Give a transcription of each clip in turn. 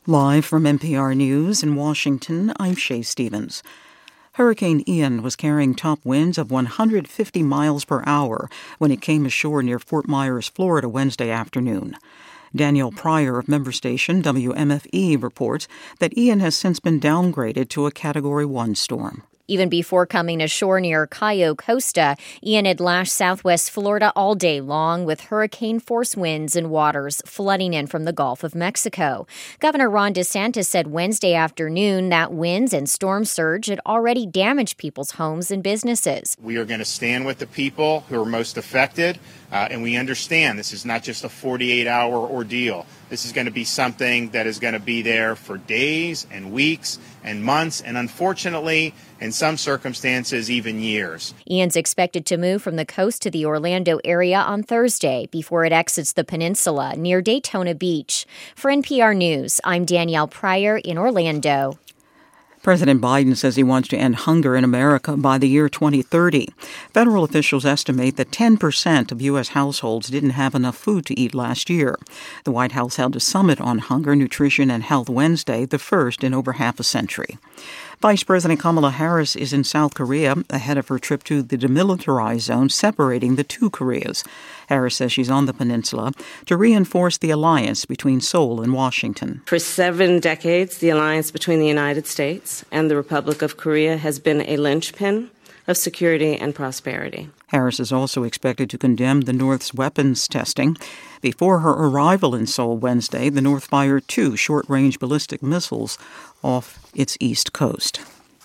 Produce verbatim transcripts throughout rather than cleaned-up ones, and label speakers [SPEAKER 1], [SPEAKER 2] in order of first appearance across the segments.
[SPEAKER 1] Live from N P R News in Washington, I'm Shay Stevens. Hurricane Ian was carrying top winds of one hundred fifty miles per hour when it came ashore near Fort Myers, Florida, Wednesday afternoon. Danielle Pryor of member station W M F E reports that Ian has since been downgraded to a Category one storm.
[SPEAKER 2] Even before coming ashore near Cayo Costa, Ian had lashed southwest Florida all day long with hurricane-force winds and waters flooding in from the Gulf of Mexico. Governor Ron DeSantis said Wednesday afternoon that winds and storm surge had already damaged people's homes and businesses.
[SPEAKER 3] We are going to stand with the people who are most affected, uh, and we understand this is not just a forty-eight hour ordeal. This is going to be something that is going to be there for days and weeks and months, and unfortunately, in some circumstances, even years.
[SPEAKER 2] Ian's expected to move from the coast to the Orlando area on Thursday before it exits the peninsula near Daytona Beach. For N P R News, I'm Danielle Pryor in Orlando.
[SPEAKER 1] President Biden says he wants to end hunger in America by the year twenty thirty. Federal officials estimate that ten percent of U S households didn't have enough food to eat last year. The White House held a summit on hunger, nutrition, and health Wednesday, the first in over half a century. Vice President Kamala Harris is in South Korea ahead of her trip to the demilitarized zone separating the two Koreas. Harris says she's on the peninsula to reinforce the alliance between Seoul and Washington.
[SPEAKER 4] For seven decades, the alliance between the United States and the Republic of Korea has been a linchpin of security and prosperity.
[SPEAKER 1] Harris is also expected to condemn the North's weapons testing. Before her arrival in Seoul Wednesday, the North fired two short-range ballistic missiles off its east coast.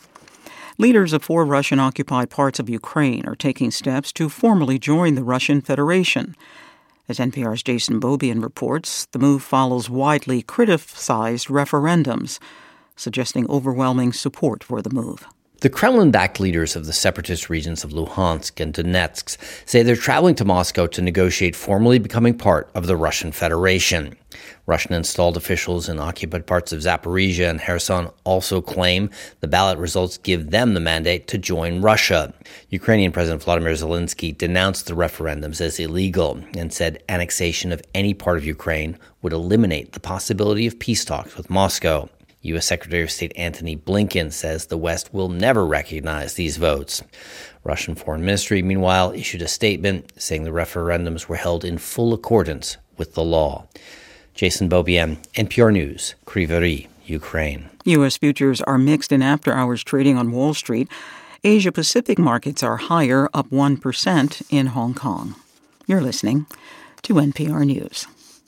[SPEAKER 1] Leaders of four Russian-occupied parts of Ukraine are taking steps to formally join the Russian Federation. As N P R's Jason Beaubien reports, the move follows widely criticized referendums, suggesting overwhelming support for the move.
[SPEAKER 5] The Kremlin-backed leaders of the separatist regions of Luhansk and Donetsk say they're traveling to Moscow to negotiate formally becoming part of the Russian Federation. Russian-installed officials in occupied parts of Zaporizhia and Kherson also claim the ballot results give them the mandate to join Russia. Ukrainian President Volodymyr Zelensky denounced the referendums as illegal and said annexation of any part of Ukraine would eliminate the possibility of peace talks with Moscow. U S Secretary of State Antony Blinken says the West will never recognize these votes. Russian Foreign Ministry, meanwhile, issued a statement saying the referendums were held in full accordance with the law. Jason Beaubien, N P R News, Kryvyi Rih, Ukraine.
[SPEAKER 1] U S futures are mixed in after-hours trading on Wall Street. Asia-Pacific markets are higher, up one percent in Hong Kong. You're listening to N P R News.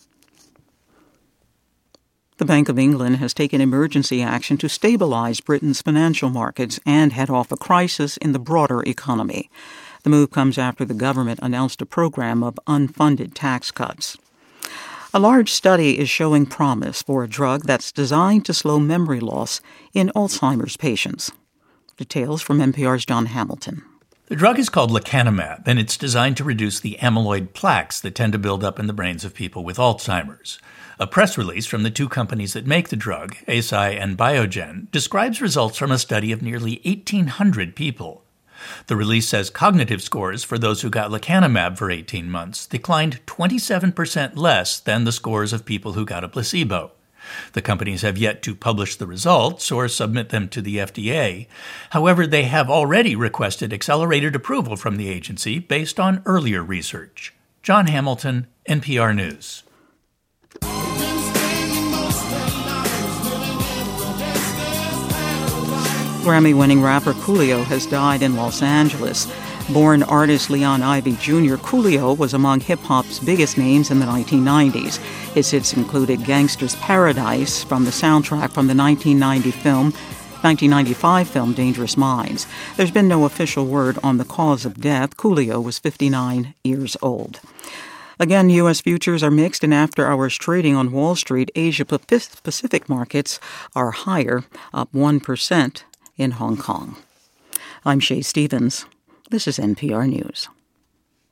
[SPEAKER 1] The Bank of England has taken emergency action to stabilize Britain's financial markets and head off a crisis in the broader economy. The move comes after the government announced a program of unfunded tax cuts. A large study is showing promise for a drug that's designed to slow memory loss in Alzheimer's patients. Details from N P R's John Hamilton.
[SPEAKER 6] The drug is called lecanemab, and it's designed to reduce the amyloid plaques that tend to build up in the brains of people with Alzheimer's. A press release from the two companies that make the drug, Eisai and Biogen, describes results from a study of nearly eighteen hundred people. The release says cognitive scores for those who got lecanemab for eighteen months declined twenty-seven percent less than the scores of people who got a placebo. The companies have yet to publish the results or submit them to the F D A. However, they have already requested accelerated approval from the agency based on earlier research. John Hamilton, N P R News.
[SPEAKER 1] Grammy-winning rapper Coolio has died in Los Angeles. Born artist Leon Ivy Junior, Coolio was among hip-hop's biggest names in the nineteen nineties. His hits included Gangsta's Paradise from the soundtrack from the nineteen ninety film, nineteen ninety-five film Dangerous Minds. There's been no official word on the cause of death. Coolio was fifty-nine years old. Again, U S futures are mixed in after-hours trading on Wall Street. Asia-Pacific markets are higher, up one percent in Hong Kong. I'm Shay Stevens. This is N P R News.